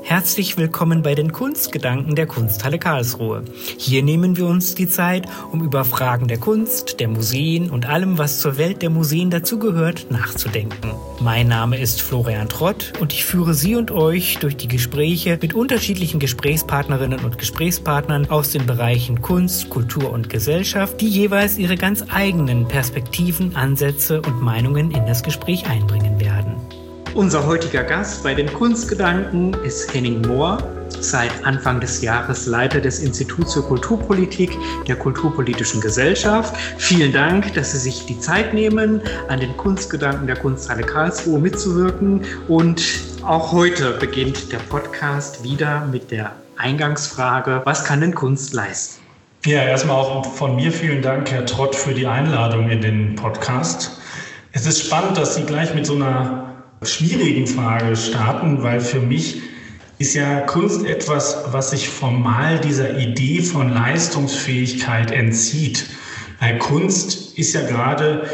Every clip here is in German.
Herzlich willkommen bei den Kunstgedanken der Kunsthalle Karlsruhe. Hier nehmen wir uns die Zeit, um über Fragen der Kunst, der Museen und allem, was zur Welt der Museen dazugehört, nachzudenken. Mein Name ist Florian Trott und ich führe Sie und euch durch die Gespräche mit unterschiedlichen Gesprächspartnerinnen und Gesprächspartnern aus den Bereichen Kunst, Kultur und Gesellschaft, die jeweils ihre ganz eigenen Perspektiven, Ansätze und Meinungen in das Gespräch einbringen werden. Unser heutiger Gast bei den Kunstgedanken ist Henning Mohr, seit Anfang des Jahres Leiter des Instituts für Kulturpolitik der Kulturpolitischen Gesellschaft. Vielen Dank, dass Sie sich die Zeit nehmen, an den Kunstgedanken der Kunsthalle Karlsruhe mitzuwirken. Und auch heute beginnt der Podcast wieder mit der Eingangsfrage: Was kann denn Kunst leisten? Ja, erstmal auch von mir vielen Dank, Herr Trott, für die Einladung in den Podcast. Es ist spannend, dass Sie gleich mit so einer schwierigen Frage starten, weil für mich ist ja Kunst etwas, was sich formal dieser Idee von Leistungsfähigkeit entzieht. Weil Kunst ist ja gerade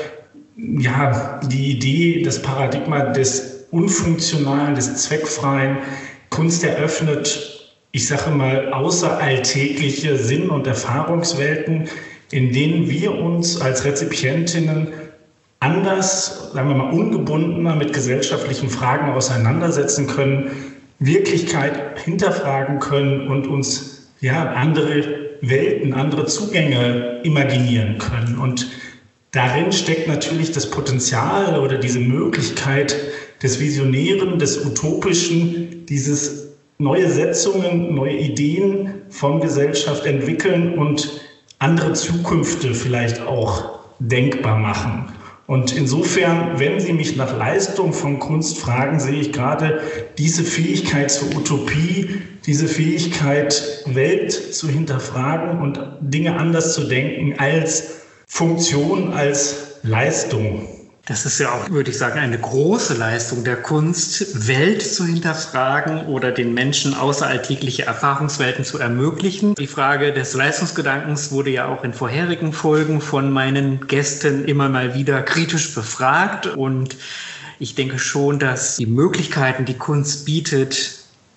die Idee, das Paradigma des Unfunktionalen, des Zweckfreien. Kunst eröffnet, ich sage mal, außeralltägliche Sinn- und Erfahrungswelten, in denen wir uns als Rezipientinnen anders, sagen wir mal, ungebundener mit gesellschaftlichen Fragen auseinandersetzen können, Wirklichkeit hinterfragen können und uns andere Welten, andere Zugänge imaginieren können. Und darin steckt natürlich das Potenzial oder diese Möglichkeit des Visionären, des Utopischen, dieses neue Setzungen, neue Ideen von Gesellschaft entwickeln und andere Zukünfte vielleicht auch denkbar machen. Und insofern, wenn Sie mich nach Leistung von Kunst fragen, sehe ich gerade diese Fähigkeit zur Utopie, diese Fähigkeit, Welt zu hinterfragen und Dinge anders zu denken als Funktion, als Leistung. Das ist ja auch, würde ich sagen, eine große Leistung der Kunst, Welt zu hinterfragen oder den Menschen außeralltägliche Erfahrungswelten zu ermöglichen. Die Frage des Leistungsgedankens wurde ja auch in vorherigen Folgen von meinen Gästen immer mal wieder kritisch befragt. Und ich denke schon, dass die Möglichkeiten, die Kunst bietet,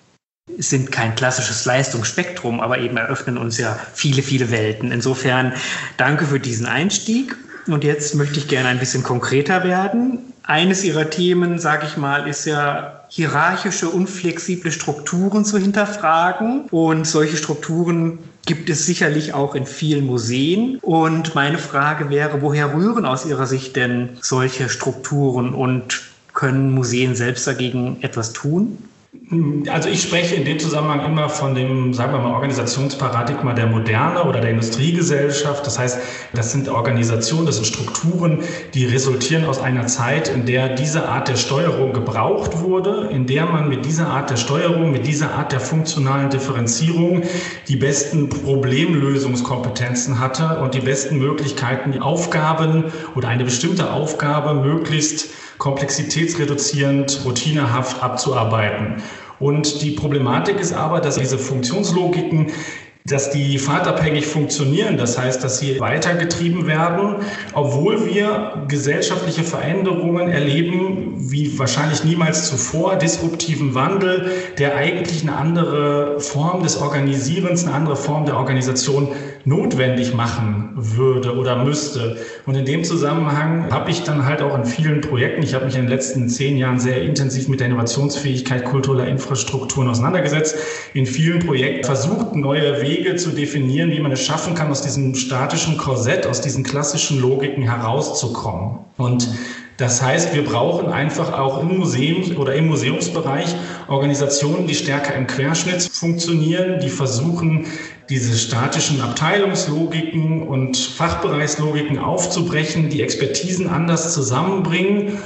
sind kein klassisches Leistungsspektrum, aber eben eröffnen uns ja viele, viele Welten. Insofern danke für diesen Einstieg. Und jetzt möchte ich gerne ein bisschen konkreter werden. Eines Ihrer Themen, sage ich mal, ist ja hierarchische, unflexible Strukturen zu hinterfragen. Und solche Strukturen gibt es sicherlich auch in vielen Museen. Und meine Frage wäre, woher rühren aus Ihrer Sicht denn solche Strukturen und können Museen selbst dagegen etwas tun? Also ich spreche in dem Zusammenhang immer von dem, sagen wir mal, Organisationsparadigma der Moderne oder der Industriegesellschaft. Das heißt, das sind Organisationen, das sind Strukturen, die resultieren aus einer Zeit, in der diese Art der Steuerung gebraucht wurde, in der man mit dieser Art der Steuerung, mit dieser Art der funktionalen Differenzierung die besten Problemlösungskompetenzen hatte und die besten Möglichkeiten, die Aufgaben oder eine bestimmte Aufgabe möglichst komplexitätsreduzierend, routinehaft abzuarbeiten. Und die Problematik ist aber, dass diese Funktionslogiken, dass die fahrtabhängig funktionieren, das heißt, dass sie weitergetrieben werden, obwohl wir gesellschaftliche Veränderungen erleben, wie wahrscheinlich niemals zuvor, disruptiven Wandel, der eigentlich eine andere Form des Organisierens, eine andere Form der Organisation notwendig machen würde oder müsste. Und in dem Zusammenhang habe ich dann halt auch in vielen Projekten, ich habe mich in den letzten 10 Jahren sehr intensiv mit der Innovationsfähigkeit kultureller Infrastrukturen auseinandergesetzt, in vielen Projekten versucht, neue Wege zu definieren, wie man es schaffen kann, aus diesem statischen Korsett, aus diesen klassischen Logiken herauszukommen. Und das heißt, wir brauchen einfach auch im Museum oder im Museumsbereich Organisationen, die stärker im Querschnitt funktionieren, die versuchen, diese statischen Abteilungslogiken und Fachbereichslogiken aufzubrechen, die Expertisen anders zusammenbringen,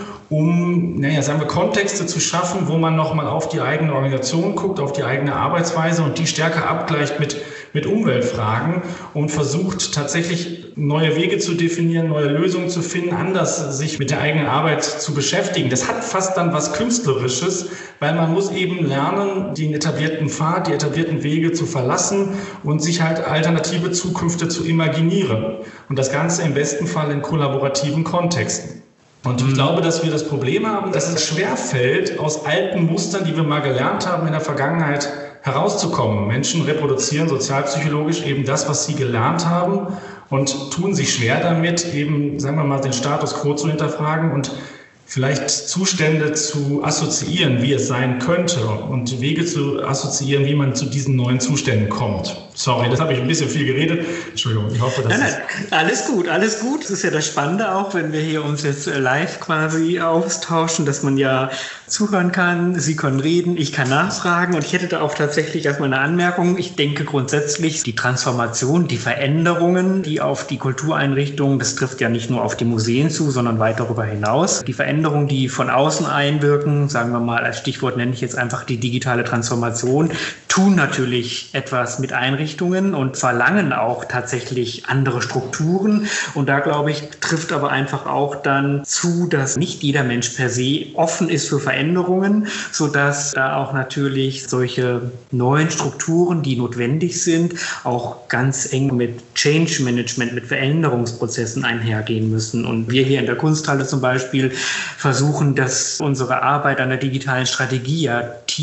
um, sagen wir, Kontexte zu schaffen, wo man nochmal auf die eigene Organisation guckt, auf die eigene Arbeitsweise und die stärker abgleicht mit Umweltfragen und versucht tatsächlich neue Wege zu definieren, neue Lösungen zu finden, anders sich mit der eigenen Arbeit zu beschäftigen. Das hat fast dann was Künstlerisches, weil man muss eben lernen, den etablierten Pfad, die etablierten Wege zu verlassen und sich halt alternative Zukünfte zu imaginieren. Und das Ganze im besten Fall in kollaborativen Kontexten. Und ich glaube, dass wir das Problem haben, dass es schwerfällt, aus alten Mustern, die wir mal gelernt haben in der Vergangenheit, herauszukommen. Menschen reproduzieren sozialpsychologisch eben das, was sie gelernt haben und tun sich schwer damit, eben, sagen wir mal, den Status quo zu hinterfragen und vielleicht Zustände zu assoziieren, wie es sein könnte und Wege zu assoziieren, wie man zu diesen neuen Zuständen kommt. Sorry, das habe ich ein bisschen viel geredet. Entschuldigung, ich hoffe, dass Nein, alles gut, alles gut. Das ist ja das Spannende auch, wenn wir hier uns jetzt live quasi austauschen, dass man ja zuhören kann, Sie können reden, ich kann nachfragen und ich hätte da auch tatsächlich erstmal eine Anmerkung. Ich denke grundsätzlich, die Transformation, die Veränderungen, die auf die Kultureinrichtungen, das trifft ja nicht nur auf die Museen zu, sondern weit darüber hinaus, die Veränderungen, die von außen einwirken, sagen wir mal, als Stichwort nenne ich jetzt einfach die digitale Transformation, tun natürlich etwas mit Einrichtungen und verlangen auch tatsächlich andere Strukturen. Und da, glaube ich, trifft aber einfach auch dann zu, dass nicht jeder Mensch per se offen ist für Veränderungen, sodass da auch natürlich solche neuen Strukturen, die notwendig sind, auch ganz eng mit Change Management, mit Veränderungsprozessen einhergehen müssen. Und wir hier in der Kunsthalle zum Beispiel versuchen, dass unsere Arbeit an der digitalen Strategie ja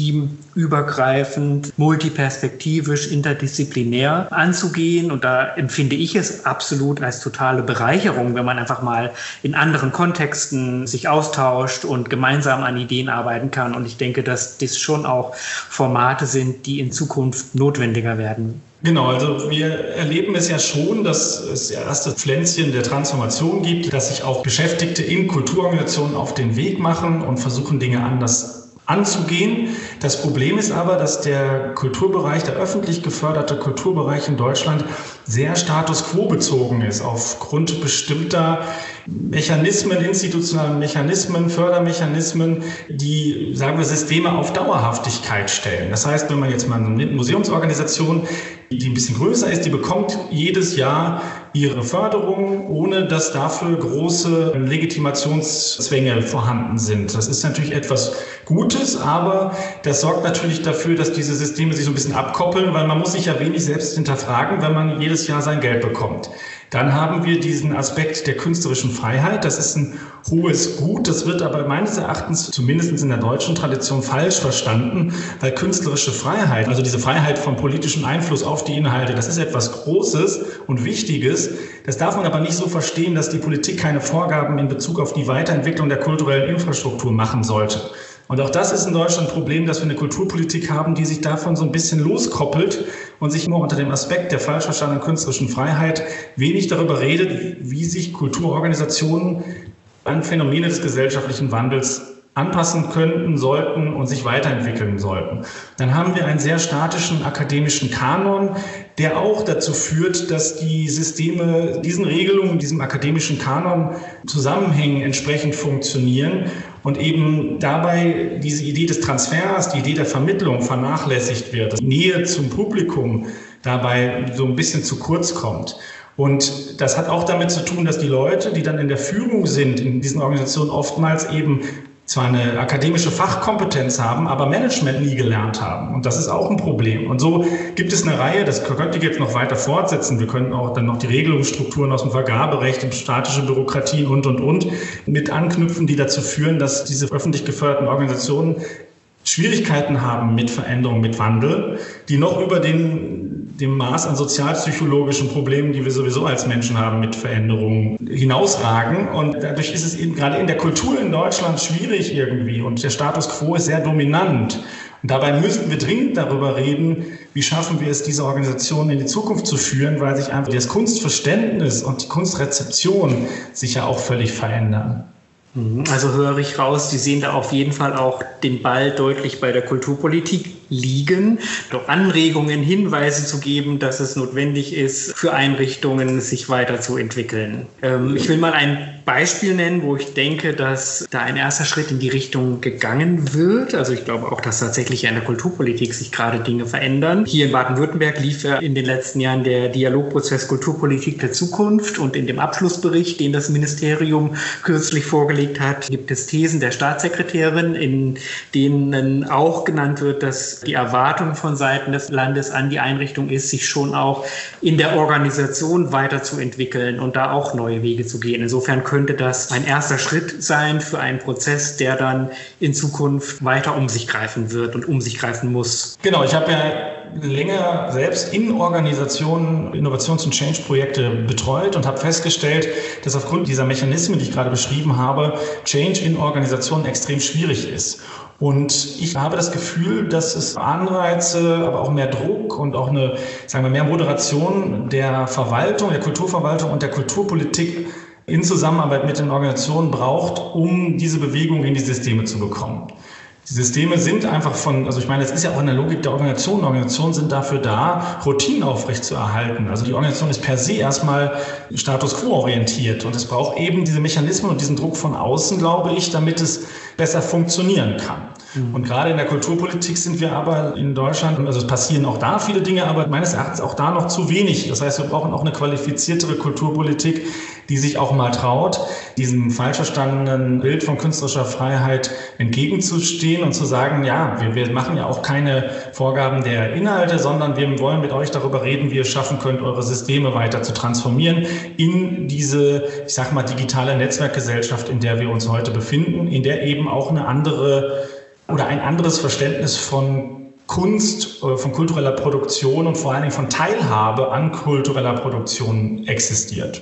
teamübergreifend, multiperspektivisch, interdisziplinär anzugehen. Und da empfinde ich es absolut als totale Bereicherung, wenn man einfach mal in anderen Kontexten sich austauscht und gemeinsam an Ideen arbeiten kann. Und ich denke, dass das schon auch Formate sind, die in Zukunft notwendiger werden. Genau, also wir erleben es ja schon, dass es erste Pflänzchen der Transformation gibt, dass sich auch Beschäftigte in Kulturorganisationen auf den Weg machen und versuchen, Dinge anders anzugehen. Das Problem ist aber, dass der Kulturbereich, der öffentlich geförderte Kulturbereich in Deutschland sehr Status quo bezogen ist, aufgrund bestimmter Mechanismen, institutionalen Mechanismen, Fördermechanismen, die, sagen wir, Systeme auf Dauerhaftigkeit stellen. Das heißt, wenn man jetzt mal eine Museumsorganisation, die ein bisschen größer ist, die bekommt jedes Jahr ihre Förderung, ohne dass dafür große Legitimationszwänge vorhanden sind. Das ist natürlich etwas Gutes, aber das sorgt natürlich dafür, dass diese Systeme sich so ein bisschen abkoppeln, weil man muss sich ja wenig selbst hinterfragen, wenn man jedes Jahr sein Geld bekommt. Dann haben wir diesen Aspekt der künstlerischen Freiheit. Das ist ein hohes Gut. Das wird aber meines Erachtens, zumindest in der deutschen Tradition, falsch verstanden, weil künstlerische Freiheit, also diese Freiheit vom politischen Einfluss auf die Inhalte, das ist etwas Großes und Wichtiges. Das darf man aber nicht so verstehen, dass die Politik keine Vorgaben in Bezug auf die Weiterentwicklung der kulturellen Infrastruktur machen sollte. Und auch das ist in Deutschland ein Problem, dass wir eine Kulturpolitik haben, die sich davon so ein bisschen loskoppelt und sich nur unter dem Aspekt der falsch verstandenen künstlerischen Freiheit wenig darüber redet, wie sich Kulturorganisationen an Phänomene des gesellschaftlichen Wandels anpassen könnten, sollten und sich weiterentwickeln sollten. Dann haben wir einen sehr statischen akademischen Kanon, der auch dazu führt, dass die Systeme diesen Regelungen, diesem akademischen Kanon Zusammenhängen entsprechend funktionieren und eben dabei diese Idee des Transfers, die Idee der Vermittlung vernachlässigt wird, dass Nähe zum Publikum dabei so ein bisschen zu kurz kommt. Und das hat auch damit zu tun, dass die Leute, die dann in der Führung sind, in diesen Organisationen oftmals eben zwar eine akademische Fachkompetenz haben, aber Management nie gelernt haben. Und das ist auch ein Problem. Und so gibt es eine Reihe, das könnte ich jetzt noch weiter fortsetzen. Wir können auch dann noch die Regelungsstrukturen aus dem Vergaberecht und statische Bürokratien und mit anknüpfen, die dazu führen, dass diese öffentlich geförderten Organisationen Schwierigkeiten haben mit Veränderung, mit Wandel, die noch über dem Maß an sozialpsychologischen Problemen, die wir sowieso als Menschen haben, mit Veränderungen hinausragen. Und dadurch ist es eben gerade in der Kultur in Deutschland schwierig irgendwie. Und der Status quo ist sehr dominant. Und dabei müssten wir dringend darüber reden, wie schaffen wir es, diese Organisationen in die Zukunft zu führen, weil sich einfach das Kunstverständnis und die Kunstrezeption sich ja auch völlig verändern. Also höre ich raus, Sie sehen da auf jeden Fall auch den Ball deutlich bei der Kulturpolitik liegen, doch Anregungen, Hinweise zu geben, dass es notwendig ist, für Einrichtungen sich weiterzuentwickeln. Ich will mal ein Beispiel nennen, wo ich denke, dass da ein erster Schritt in die Richtung gegangen wird. Also ich glaube auch, dass tatsächlich in der Kulturpolitik sich gerade Dinge verändern. Hier in Baden-Württemberg lief ja in den letzten Jahren der Dialogprozess Kulturpolitik der Zukunft und in dem Abschlussbericht, den das Ministerium kürzlich vorgelegt dargelegt hat, gibt es Thesen der Staatssekretärin, in denen auch genannt wird, dass die Erwartung von Seiten des Landes an die Einrichtung ist, sich schon auch in der Organisation weiterzuentwickeln und da auch neue Wege zu gehen. Insofern könnte das ein erster Schritt sein für einen Prozess, der dann in Zukunft weiter um sich greifen wird und um sich greifen muss. Genau, ich habe ja länger selbst in Organisationen Innovations- und Change-Projekte betreut und habe festgestellt, dass aufgrund dieser Mechanismen, die ich gerade beschrieben habe, Change in Organisationen extrem schwierig ist. Und ich habe das Gefühl, dass es Anreize, aber auch mehr Druck und auch eine, sagen wir, mehr Moderation der Verwaltung, der Kulturverwaltung und der Kulturpolitik in Zusammenarbeit mit den Organisationen braucht, um diese Bewegung in die Systeme zu bekommen. Die Systeme sind einfach also ich meine, das ist ja auch in der Logik der Organisation. Organisationen sind dafür da, Routinen aufrechtzuerhalten. Also die Organisation ist per se erstmal Status quo orientiert und es braucht eben diese Mechanismen und diesen Druck von außen, glaube ich, damit es besser funktionieren kann. Und gerade in der Kulturpolitik sind wir aber in Deutschland, also es passieren auch da viele Dinge, aber meines Erachtens auch da noch zu wenig. Das heißt, wir brauchen auch eine qualifiziertere Kulturpolitik, die sich auch mal traut, diesem falsch verstandenen Bild von künstlerischer Freiheit entgegenzustehen und zu sagen, ja, wir machen ja auch keine Vorgaben der Inhalte, sondern wir wollen mit euch darüber reden, wie ihr es schaffen könnt, eure Systeme weiter zu transformieren in diese, ich sag mal, digitale Netzwerkgesellschaft, in der wir uns heute befinden, in der eben auch eine andere oder ein anderes Verständnis von Kunst, von kultureller Produktion und vor allen Dingen von Teilhabe an kultureller Produktion existiert.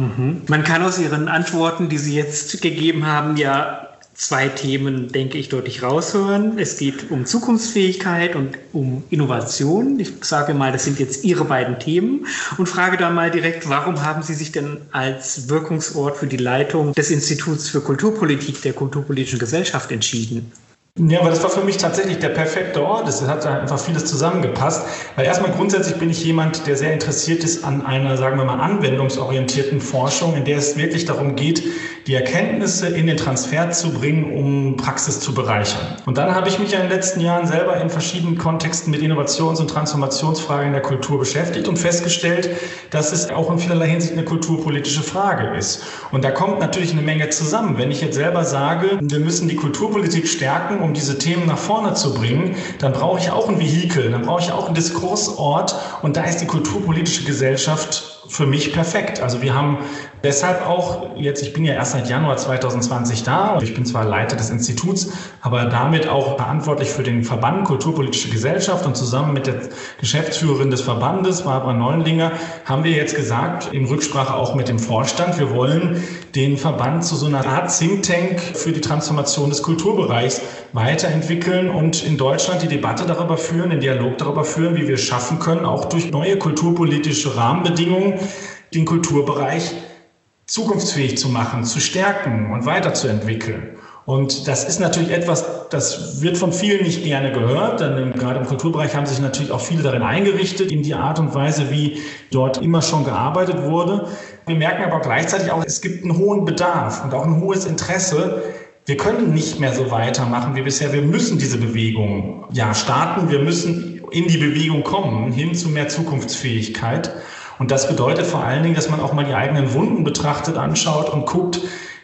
Man kann aus Ihren Antworten, die Sie jetzt gegeben haben, ja zwei Themen, denke ich, deutlich raushören. Es geht um Zukunftsfähigkeit und um Innovation. Ich sage mal, das sind jetzt Ihre beiden Themen und frage da mal direkt, warum haben Sie sich denn als Wirkungsort für die Leitung des Instituts für Kulturpolitik der Kulturpolitischen Gesellschaft entschieden? Ja, aber das war für mich tatsächlich der perfekte Ort. Es hat da einfach vieles zusammengepasst. Weil erstmal grundsätzlich bin ich jemand, der sehr interessiert ist an einer, sagen wir mal, anwendungsorientierten Forschung, in der es wirklich darum geht, die Erkenntnisse in den Transfer zu bringen, um Praxis zu bereichern. Und dann habe ich mich ja in den letzten Jahren selber in verschiedenen Kontexten mit Innovations- und Transformationsfragen in der Kultur beschäftigt und festgestellt, dass es auch in vielerlei Hinsicht eine kulturpolitische Frage ist. Und da kommt natürlich eine Menge zusammen. Wenn ich jetzt selber sage, wir müssen die Kulturpolitik stärken, um diese Themen nach vorne zu bringen, dann brauche ich auch ein Vehikel, dann brauche ich auch einen Diskursort und da ist die kulturpolitische Gesellschaft für mich perfekt. Also wir haben deshalb auch jetzt, ich bin ja erst seit Januar 2020 da und ich bin zwar Leiter des Instituts, aber damit auch verantwortlich für den Verband Kulturpolitische Gesellschaft und zusammen mit der Geschäftsführerin des Verbandes, Barbara Neuenlinger, haben wir jetzt gesagt, in Rücksprache auch mit dem Vorstand, wir wollen den Verband zu so einer Art Think Tank für die Transformation des Kulturbereichs weiterentwickeln und in Deutschland die Debatte darüber führen, den Dialog darüber führen, wie wir es schaffen können, auch durch neue kulturpolitische Rahmenbedingungen den Kulturbereich zukunftsfähig zu machen, zu stärken und weiterzuentwickeln. Und das ist natürlich etwas, das wird von vielen nicht gerne gehört, denn gerade im Kulturbereich haben sich natürlich auch viele darin eingerichtet, in die Art und Weise, wie dort immer schon gearbeitet wurde. Wir merken aber gleichzeitig auch, es gibt einen hohen Bedarf und auch ein hohes Interesse. Wir können nicht mehr so weitermachen wie bisher. Wir müssen diese Bewegung starten. Wir müssen in die Bewegung kommen, hin zu mehr Zukunftsfähigkeit. Und das bedeutet vor allen Dingen, dass man auch mal die eigenen Wunden betrachtet, anschaut und guckt,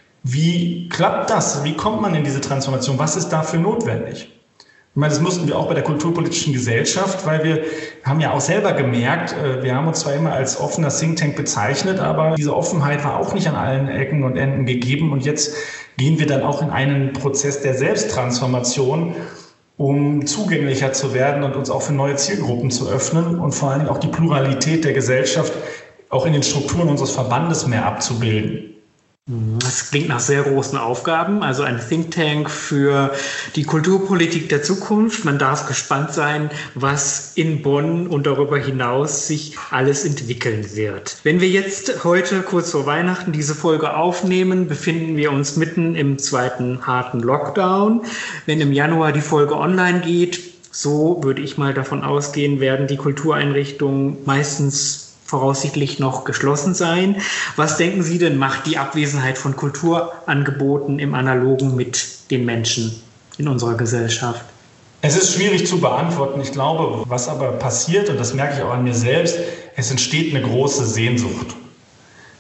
wie klappt das? Wie kommt man in diese Transformation? Was ist dafür notwendig? Ich meine, das mussten wir auch bei der Kulturpolitischen Gesellschaft, weil wir haben ja auch selber gemerkt, wir haben uns zwar immer als offener Think Tank bezeichnet, aber diese Offenheit war auch nicht an allen Ecken und Enden gegeben. Und jetzt gehen wir dann auch in einen Prozess der Selbsttransformation, um zugänglicher zu werden und uns auch für neue Zielgruppen zu öffnen und vor allen Dingen auch die Pluralität der Gesellschaft auch in den Strukturen unseres Verbandes mehr abzubilden. Das klingt nach sehr großen Aufgaben, also ein Think Tank für die Kulturpolitik der Zukunft. Man darf gespannt sein, was in Bonn und darüber hinaus sich alles entwickeln wird. Wenn wir jetzt heute kurz vor Weihnachten diese Folge aufnehmen, befinden wir uns mitten im zweiten harten Lockdown. Wenn im Januar die Folge online geht, so würde ich mal davon ausgehen, werden die Kultureinrichtungen meistens voraussichtlich noch geschlossen sein. Was denken Sie denn, macht die Abwesenheit von Kulturangeboten im Analogen mit den Menschen in unserer Gesellschaft? Es ist schwierig zu beantworten. Ich glaube, was aber passiert, und das merke ich auch an mir selbst, es entsteht eine große Sehnsucht.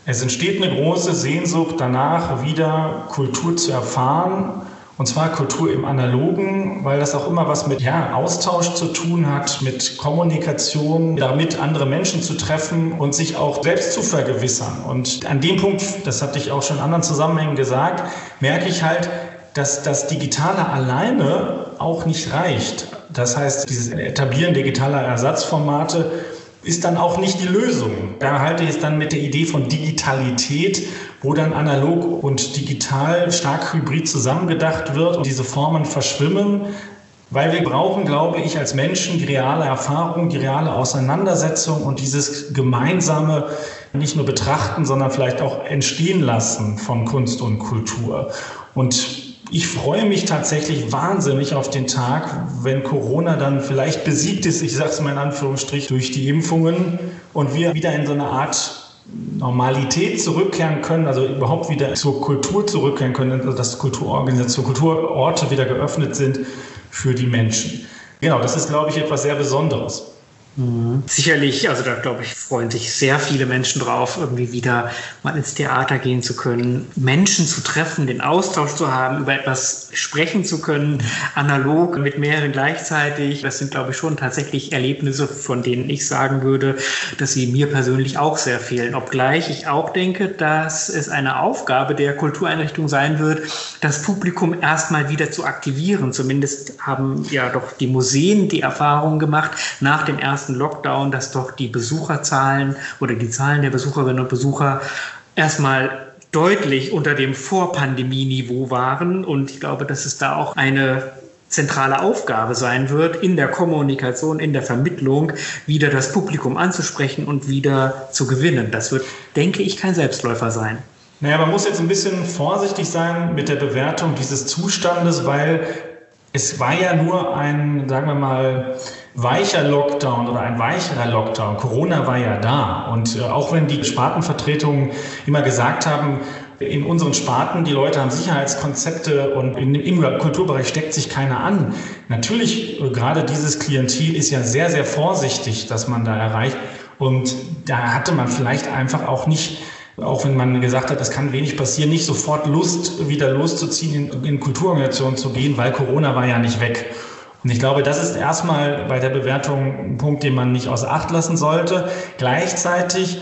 Es entsteht eine große Sehnsucht danach, wieder Kultur zu erfahren. Und zwar Kultur im Analogen, weil das auch immer was mit Austausch zu tun hat, mit Kommunikation, damit andere Menschen zu treffen und sich auch selbst zu vergewissern. Und an dem Punkt, das hatte ich auch schon in anderen Zusammenhängen gesagt, merke ich halt, dass das Digitale alleine auch nicht reicht. Das heißt, dieses Etablieren digitaler Ersatzformate ist dann auch nicht die Lösung. Da halte ich es dann mit der Idee von Digitalität, wo dann analog und digital stark hybrid zusammengedacht wird und diese Formen verschwimmen, weil wir brauchen, glaube ich, als Menschen die reale Erfahrung, die reale Auseinandersetzung und dieses gemeinsame nicht nur betrachten, sondern vielleicht auch entstehen lassen von Kunst und Kultur. Und ich freue mich tatsächlich wahnsinnig auf den Tag, wenn Corona dann vielleicht besiegt ist, ich sage es mal in Anführungsstrich, durch die Impfungen und wir wieder in so eine Art Normalität zurückkehren können, also überhaupt wieder zur Kultur zurückkehren können, also dass Kulturorganisationen, Kulturorte wieder geöffnet sind für die Menschen. Genau, das ist, glaube ich, etwas sehr Besonderes. Sicherlich, also da glaube ich, freuen sich sehr viele Menschen drauf, irgendwie wieder mal ins Theater gehen zu können, Menschen zu treffen, den Austausch zu haben, über etwas sprechen zu können, analog mit mehreren gleichzeitig. Das sind, glaube ich, schon tatsächlich Erlebnisse, von denen ich sagen würde, dass sie mir persönlich auch sehr fehlen. Obgleich ich auch denke, dass es eine Aufgabe der Kultureinrichtung sein wird, das Publikum erstmal wieder zu aktivieren. Zumindest haben ja doch die Museen die Erfahrung gemacht, nach dem ersten Lockdown, dass doch die Besucherzahlen oder die Zahlen der Besucherinnen und Besucher erstmal deutlich unter dem Vor-Pandemie-Niveau waren. Und ich glaube, dass es da auch eine zentrale Aufgabe sein wird, in der Kommunikation, in der Vermittlung wieder das Publikum anzusprechen und wieder zu gewinnen. Das wird, denke ich, kein Selbstläufer sein. Naja, man muss jetzt ein bisschen vorsichtig sein mit der Bewertung dieses Zustandes, weil es war ja nur ein, sagen wir mal, weicher Lockdown oder ein weicherer Lockdown. Corona war ja da. Und auch wenn die Spartenvertretungen immer gesagt haben, in unseren Sparten, die Leute haben Sicherheitskonzepte und im Kulturbereich steckt sich keiner an. Natürlich, gerade dieses Klientel ist ja sehr, sehr vorsichtig, dass man da erreicht. Und da hatte man vielleicht einfach auch nicht, auch wenn man gesagt hat, es kann wenig passieren, nicht sofort Lust, wieder loszuziehen, in Kulturorganisationen zu gehen, weil Corona war ja nicht weg. Und ich glaube, das ist erstmal bei der Bewertung ein Punkt, den man nicht außer Acht lassen sollte. Gleichzeitig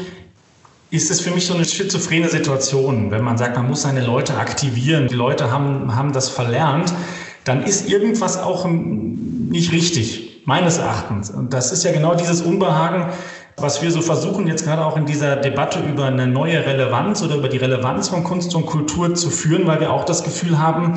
ist es für mich so eine schizophrene Situation, wenn man sagt, man muss seine Leute aktivieren, die Leute haben das verlernt, dann ist irgendwas auch nicht richtig, meines Erachtens. Und das ist ja genau dieses Unbehagen, was wir so versuchen, jetzt gerade auch in dieser Debatte über eine neue Relevanz oder über die Relevanz von Kunst und Kultur zu führen, weil wir auch das Gefühl haben,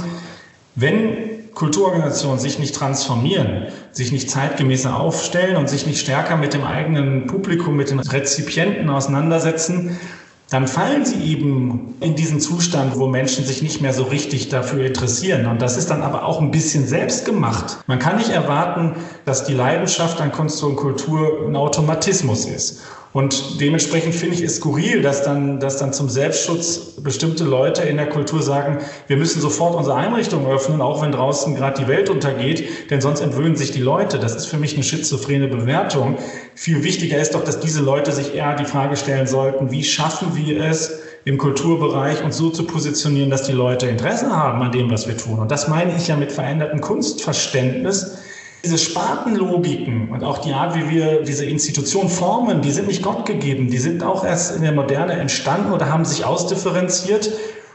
wenn Kulturorganisationen sich nicht transformieren, sich nicht zeitgemäßer aufstellen und sich nicht stärker mit dem eigenen Publikum, mit den Rezipienten auseinandersetzen, dann fallen sie eben in diesen Zustand, wo Menschen sich nicht mehr so richtig dafür interessieren. Und das ist dann aber auch ein bisschen selbst gemacht. Man kann nicht erwarten, dass die Leidenschaft an Kunst und Kultur ein Automatismus ist. Und dementsprechend finde ich es skurril, dass dann zum Selbstschutz bestimmte Leute in der Kultur sagen, wir müssen sofort unsere Einrichtungen öffnen, auch wenn draußen gerade die Welt untergeht, denn sonst entwöhnen sich die Leute. Das ist für mich eine schizophrene Bewertung. Viel wichtiger ist doch, dass diese Leute sich eher die Frage stellen sollten, wie schaffen wir es im Kulturbereich uns so zu positionieren, dass die Leute Interesse haben an dem, was wir tun. Und das meine ich ja mit verändertem Kunstverständnis. Diese Spartenlogiken und auch die Art, wie wir diese Institution formen, die sind nicht Gott gegeben. Die sind auch erst in der Moderne entstanden oder haben sich ausdifferenziert.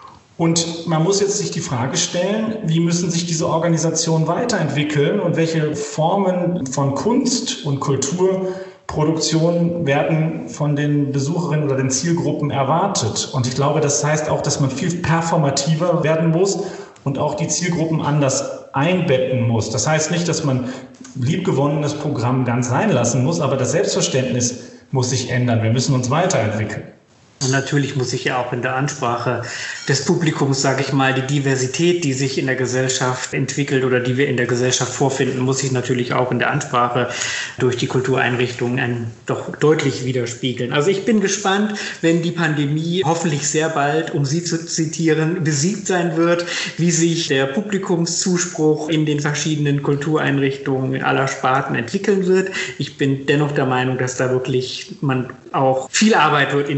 Und man muss jetzt sich die Frage stellen, wie müssen sich diese Organisationen weiterentwickeln und welche Formen von Kunst und Kulturproduktion werden von den Besucherinnen oder den Zielgruppen erwartet. Und ich glaube, das heißt auch, dass man viel performativer werden muss und auch die Zielgruppen anders einbetten muss. Das heißt nicht, dass man liebgewonnenes Programm ganz sein lassen muss, aber das Selbstverständnis muss sich ändern. Wir müssen uns weiterentwickeln. Und natürlich muss sich ja auch in der Ansprache des Publikums, sage ich mal, die Diversität, die sich in der Gesellschaft entwickelt oder die wir in der Gesellschaft vorfinden, muss sich natürlich auch in der Ansprache durch die Kultureinrichtungen doch deutlich widerspiegeln. Also ich bin gespannt, wenn die Pandemie hoffentlich sehr bald, um Sie zu zitieren, besiegt sein wird, wie sich der Publikumszuspruch in den verschiedenen Kultureinrichtungen aller Sparten entwickeln wird. Ich bin dennoch der Meinung, dass da wirklich man auch viel Arbeit wird investieren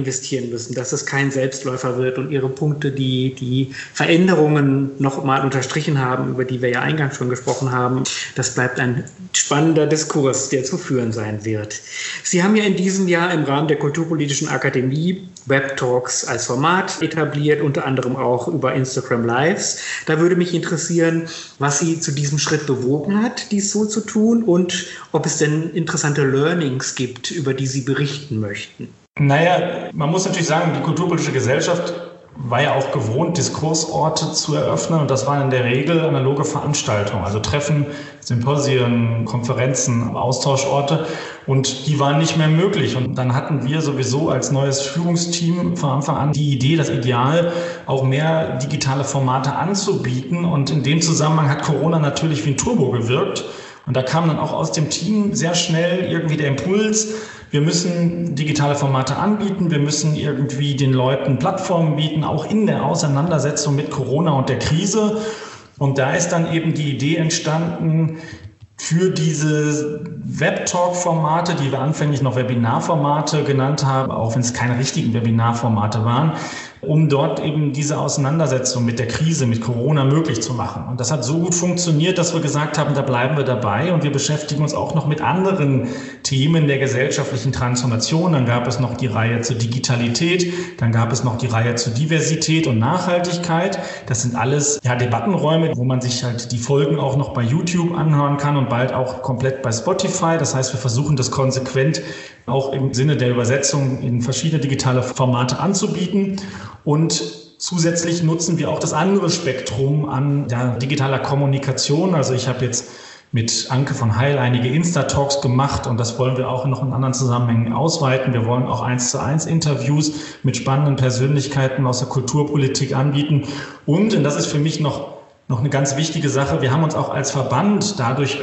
müssen, dass es kein Selbstläufer wird und Ihre Punkte, die Veränderungen noch mal unterstrichen haben, über die wir ja eingangs schon gesprochen haben. Das bleibt ein spannender Diskurs, der zu führen sein wird. Sie haben ja in diesem Jahr im Rahmen der Kulturpolitischen Akademie Webtalks als Format etabliert, unter anderem auch über Instagram Lives. Da würde mich interessieren, was Sie zu diesem Schritt bewogen hat, dies so zu tun und ob es denn interessante Learnings gibt, über die Sie berichten möchten. Naja, man muss natürlich sagen, die Kulturpolitische Gesellschaft war ja auch gewohnt, Diskursorte zu eröffnen und das waren in der Regel analoge Veranstaltungen, also Treffen, Symposien, Konferenzen, Austauschorte und die waren nicht mehr möglich. Und dann hatten wir sowieso als neues Führungsteam von Anfang an die Idee, das Ideal, auch mehr digitale Formate anzubieten und in dem Zusammenhang hat Corona natürlich wie ein Turbo gewirkt. Und da kam dann auch aus dem Team sehr schnell irgendwie der Impuls, wir müssen digitale Formate anbieten, wir müssen irgendwie den Leuten Plattformen bieten, auch in der Auseinandersetzung mit Corona und der Krise. Und da ist dann eben die Idee entstanden, für diese Webtalk-Formate, die wir anfänglich noch Webinarformate genannt haben, auch wenn es keine richtigen Webinarformate waren, um dort eben diese Auseinandersetzung mit der Krise, mit Corona möglich zu machen. Und das hat so gut funktioniert, dass wir gesagt haben, da bleiben wir dabei und wir beschäftigen uns auch noch mit anderen Themen der gesellschaftlichen Transformation. Dann gab es noch die Reihe zur Digitalität, dann gab es noch die Reihe zur Diversität und Nachhaltigkeit. Das sind alles Debattenräume, wo man sich halt die Folgen auch noch bei YouTube anhören kann und bald auch komplett bei Spotify. Das heißt, wir versuchen das konsequent auch im Sinne der Übersetzung in verschiedene digitale Formate anzubieten. Und zusätzlich nutzen wir auch das andere Spektrum an digitaler Kommunikation. Also ich habe jetzt mit Anke von Heil einige Insta-Talks gemacht und das wollen wir auch noch in anderen Zusammenhängen ausweiten. Wir wollen auch 1:1 Interviews mit spannenden Persönlichkeiten aus der Kulturpolitik anbieten. Und das ist für mich noch eine ganz wichtige Sache. Wir haben uns auch als Verband dadurch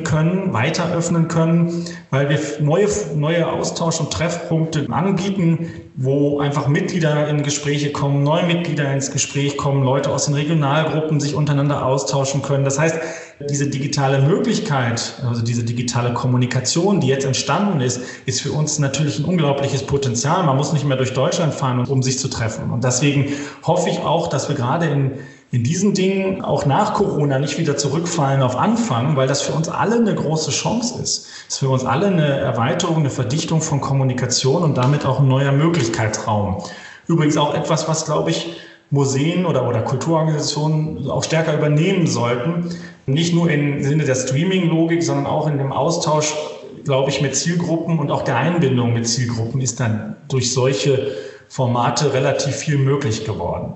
weiter öffnen können, weil wir neue Austausch- und Treffpunkte anbieten, wo einfach Mitglieder in Gespräche kommen, neue Mitglieder ins Gespräch kommen, Leute aus den Regionalgruppen sich untereinander austauschen können. Das heißt, diese digitale Möglichkeit, also diese digitale Kommunikation, die jetzt entstanden ist für uns natürlich ein unglaubliches Potenzial. Man muss nicht mehr durch Deutschland fahren, um sich zu treffen. Und deswegen hoffe ich auch, dass wir gerade in diesen Dingen auch nach Corona nicht wieder zurückfallen auf Anfang, weil das für uns alle eine große Chance ist. Es ist für uns alle eine Erweiterung, eine Verdichtung von Kommunikation und damit auch ein neuer Möglichkeitsraum. Übrigens auch etwas, was, glaube ich, Museen oder Kulturorganisationen auch stärker übernehmen sollten. Nicht nur im Sinne der Streaming-Logik, sondern auch in dem Austausch, glaube ich, mit Zielgruppen und auch der Einbindung mit Zielgruppen ist dann durch solche Formate relativ viel möglich geworden.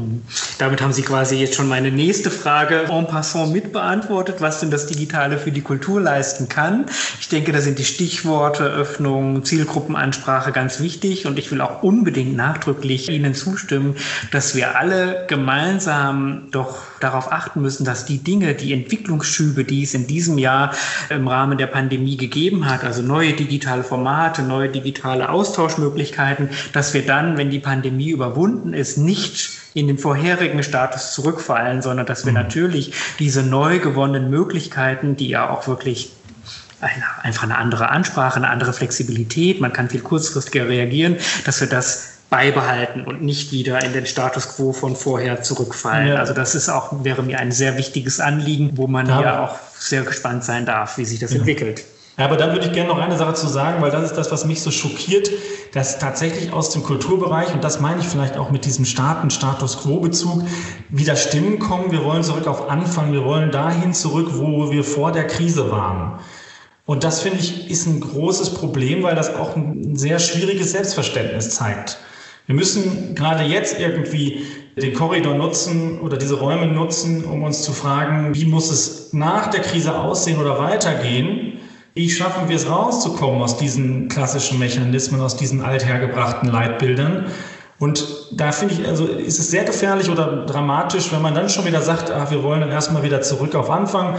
Damit haben Sie quasi jetzt schon meine nächste Frage en passant mitbeantwortet, was denn das Digitale für die Kultur leisten kann. Ich denke, da sind die Stichworte Öffnung, Zielgruppenansprache ganz wichtig und ich will auch unbedingt nachdrücklich Ihnen zustimmen, dass wir alle gemeinsam doch darauf achten müssen, dass die Dinge, die Entwicklungsschübe, die es in diesem Jahr im Rahmen der Pandemie gegeben hat, also neue digitale Formate, neue digitale Austauschmöglichkeiten, dass wir dann, wenn die Pandemie überwunden ist, nicht in den vorherigen Status zurückfallen, sondern dass wir natürlich diese neu gewonnenen Möglichkeiten, die ja auch wirklich einfach eine andere Ansprache, eine andere Flexibilität, man kann viel kurzfristiger reagieren, dass wir das beibehalten und nicht wieder in den Status quo von vorher zurückfallen. Ja. Also das wäre mir ein sehr wichtiges Anliegen, wo man ja auch sehr gespannt sein darf, wie sich das entwickelt. Ja, aber da würde ich gerne noch eine Sache zu sagen, weil das ist das, was mich so schockiert, dass tatsächlich aus dem Kulturbereich, und das meine ich vielleicht auch mit diesem Status-Quo-Bezug, wieder Stimmen kommen. Wir wollen zurück auf Anfang, wir wollen dahin zurück, wo wir vor der Krise waren. Und das, finde ich, ist ein großes Problem, weil das auch ein sehr schwieriges Selbstverständnis zeigt. Wir müssen gerade jetzt irgendwie den Korridor nutzen oder diese Räume nutzen, um uns zu fragen, wie muss es nach der Krise aussehen oder weitergehen? Wie schaffen wir es rauszukommen aus diesen klassischen Mechanismen, aus diesen althergebrachten Leitbildern? Und da finde ich, also ist es sehr gefährlich oder dramatisch, wenn man dann schon wieder sagt, wir wollen dann erstmal wieder zurück auf Anfang,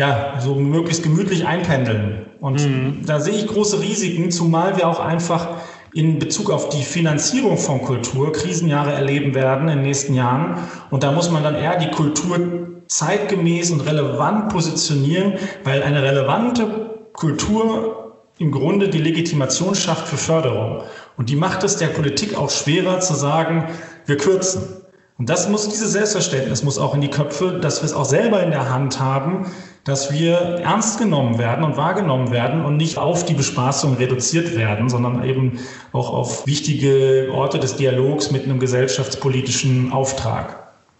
so möglichst gemütlich einpendeln. Und da sehe ich große Risiken, zumal wir auch einfach in Bezug auf die Finanzierung von Kultur Krisenjahre erleben werden in den nächsten Jahren. Und da muss man dann eher die Kultur zeitgemäß und relevant positionieren, weil eine relevante Kultur im Grunde die Legitimation schafft für Förderung. Und die macht es der Politik auch schwerer zu sagen, wir kürzen. Und dieses Selbstverständnis muss auch in die Köpfe, dass wir es auch selber in der Hand haben, dass wir ernst genommen werden und wahrgenommen werden und nicht auf die Bespaßung reduziert werden, sondern eben auch auf wichtige Orte des Dialogs mit einem gesellschaftspolitischen Auftrag.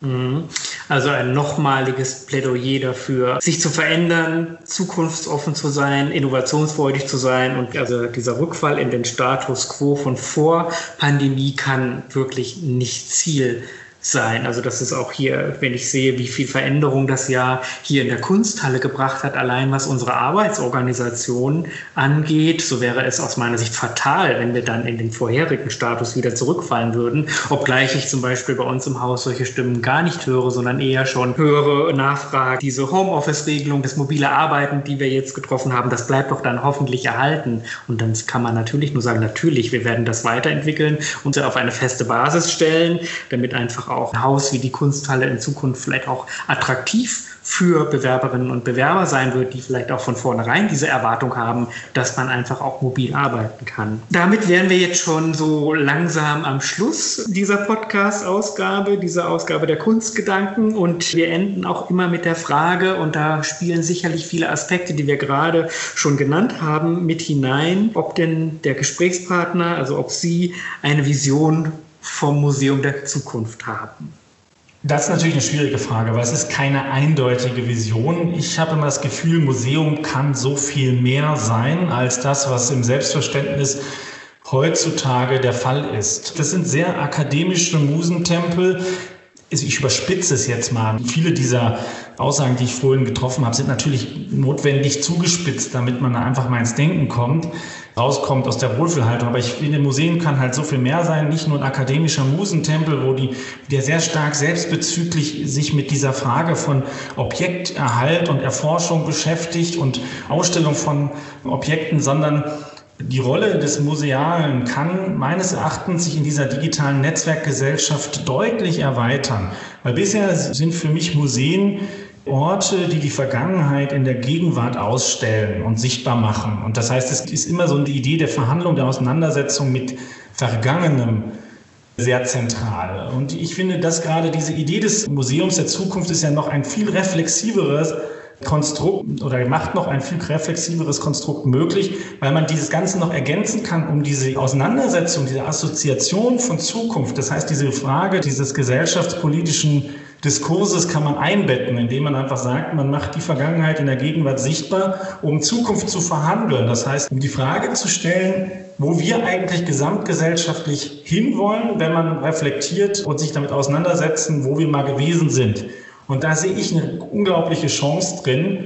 Also ein nochmaliges Plädoyer dafür, sich zu verändern, zukunftsoffen zu sein, innovationsfreudig zu sein. Und also dieser Rückfall in den Status quo von vor Pandemie kann wirklich nicht Ziel sein. Also das ist auch hier, wenn ich sehe, wie viel Veränderung das Jahr hier in der Kunsthalle gebracht hat, allein was unsere Arbeitsorganisation angeht, so wäre es aus meiner Sicht fatal, wenn wir dann in den vorherigen Status wieder zurückfallen würden, obgleich ich zum Beispiel bei uns im Haus solche Stimmen gar nicht höre, sondern eher schon höre, nachfrage, diese Homeoffice-Regelung, das mobile Arbeiten, die wir jetzt getroffen haben, das bleibt doch dann hoffentlich erhalten. Und dann kann man natürlich nur sagen, natürlich, wir werden das weiterentwickeln und auf eine feste Basis stellen, damit einfach auch ein Haus wie die Kunsthalle in Zukunft vielleicht auch attraktiv für Bewerberinnen und Bewerber sein wird, die vielleicht auch von vornherein diese Erwartung haben, dass man einfach auch mobil arbeiten kann. Damit wären wir jetzt schon so langsam am Schluss dieser Podcast-Ausgabe, dieser Ausgabe der Kunstgedanken, und wir enden auch immer mit der Frage, und da spielen sicherlich viele Aspekte, die wir gerade schon genannt haben, mit hinein, ob denn der Gesprächspartner, also ob Sie eine Vision vom Museum der Zukunft haben? Das ist natürlich eine schwierige Frage, weil es ist keine eindeutige Vision. Ich habe immer das Gefühl, Museum kann so viel mehr sein als das, was im Selbstverständnis heutzutage der Fall ist. Das sind sehr akademische Musentempel. Ich überspitze es jetzt mal. Viele dieser Aussagen, die ich vorhin getroffen habe, sind natürlich notwendig zugespitzt, damit man einfach mal ins Denken rauskommt aus der Wohlfühlhaltung. Aber ich finde, Museen kann halt so viel mehr sein, nicht nur ein akademischer Musentempel, der sehr stark selbstbezüglich sich mit dieser Frage von Objekterhalt und Erforschung beschäftigt und Ausstellung von Objekten, sondern die Rolle des Musealen kann meines Erachtens sich in dieser digitalen Netzwerkgesellschaft deutlich erweitern. Weil bisher sind für mich Museen Orte, die die Vergangenheit in der Gegenwart ausstellen und sichtbar machen. Und das heißt, es ist immer so die Idee der Verhandlung, der Auseinandersetzung mit Vergangenem sehr zentral. Und ich finde, dass gerade diese Idee des Museums der Zukunft ist ja noch ein viel reflexiveres Konstrukt oder macht noch ein viel reflexiveres Konstrukt möglich, weil man dieses Ganze noch ergänzen kann um diese Auseinandersetzung, diese Assoziation von Zukunft. Das heißt, diese Frage dieses gesellschaftspolitischen Diskurses kann man einbetten, indem man einfach sagt, man macht die Vergangenheit in der Gegenwart sichtbar, um Zukunft zu verhandeln. Das heißt, um die Frage zu stellen, wo wir eigentlich gesamtgesellschaftlich hinwollen, wenn man reflektiert und sich damit auseinandersetzen, wo wir mal gewesen sind. Und da sehe ich eine unglaubliche Chance drin.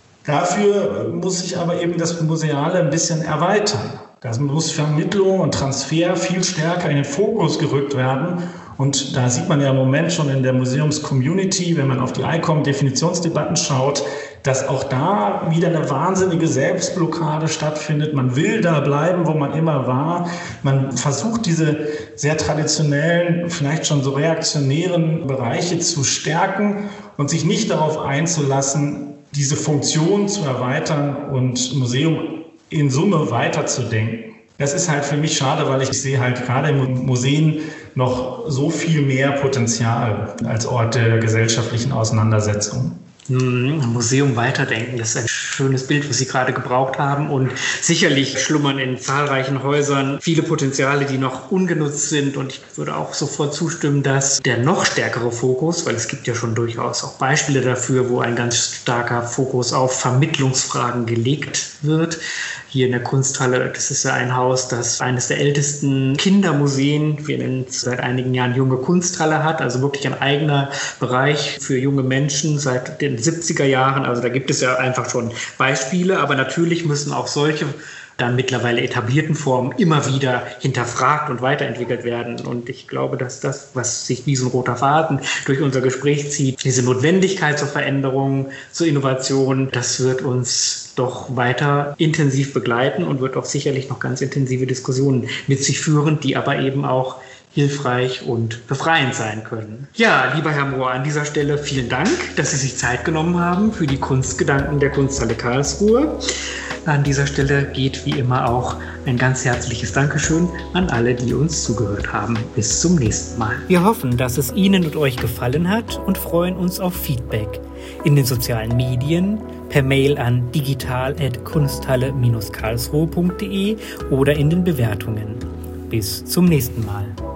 Dafür muss sich aber eben das Museale ein bisschen erweitern. Da muss Vermittlung und Transfer viel stärker in den Fokus gerückt werden. Und da sieht man ja im Moment schon in der Museums-Community, wenn man auf die ICOM-Definitionsdebatten schaut, dass auch da wieder eine wahnsinnige Selbstblockade stattfindet. Man will da bleiben, wo man immer war. Man versucht, diese sehr traditionellen, vielleicht schon so reaktionären Bereiche zu stärken und sich nicht darauf einzulassen, diese Funktion zu erweitern und Museum in Summe weiterzudenken. Das ist halt für mich schade, weil ich sehe halt gerade in Museen noch so viel mehr Potenzial als Ort der gesellschaftlichen Auseinandersetzung. Museum weiterdenken, das ist ein schönes Bild, was Sie gerade gebraucht haben. Und sicherlich schlummern in zahlreichen Häusern viele Potenziale, die noch ungenutzt sind. Und ich würde auch sofort zustimmen, dass der noch stärkere Fokus, weil es gibt ja schon durchaus auch Beispiele dafür, wo ein ganz starker Fokus auf Vermittlungsfragen gelegt wird. Hier in der Kunsthalle, das ist ja ein Haus, das eines der ältesten Kindermuseen, wir nennen es seit einigen Jahren Junge Kunsthalle hat, also wirklich ein eigener Bereich für junge Menschen seit den 70er Jahren. Also da gibt es ja einfach schon Beispiele, aber natürlich müssen auch solche dann mittlerweile etablierten Formen immer wieder hinterfragt und weiterentwickelt werden. Und ich glaube, dass das, was sich wie so ein roter Faden durch unser Gespräch zieht, diese Notwendigkeit zur Veränderung, zur Innovation, das wird uns doch weiter intensiv begleiten und wird auch sicherlich noch ganz intensive Diskussionen mit sich führen, die aber eben auch hilfreich und befreiend sein können. Ja, lieber Herr Mohr, an dieser Stelle vielen Dank, dass Sie sich Zeit genommen haben für die Kunstgedanken der Kunsthalle Karlsruhe. An dieser Stelle geht wie immer auch ein ganz herzliches Dankeschön an alle, die uns zugehört haben. Bis zum nächsten Mal. Wir hoffen, dass es Ihnen und euch gefallen hat und freuen uns auf Feedback in den sozialen Medien, per Mail an digital@kunsthalle-karlsruhe.de oder in den Bewertungen. Bis zum nächsten Mal.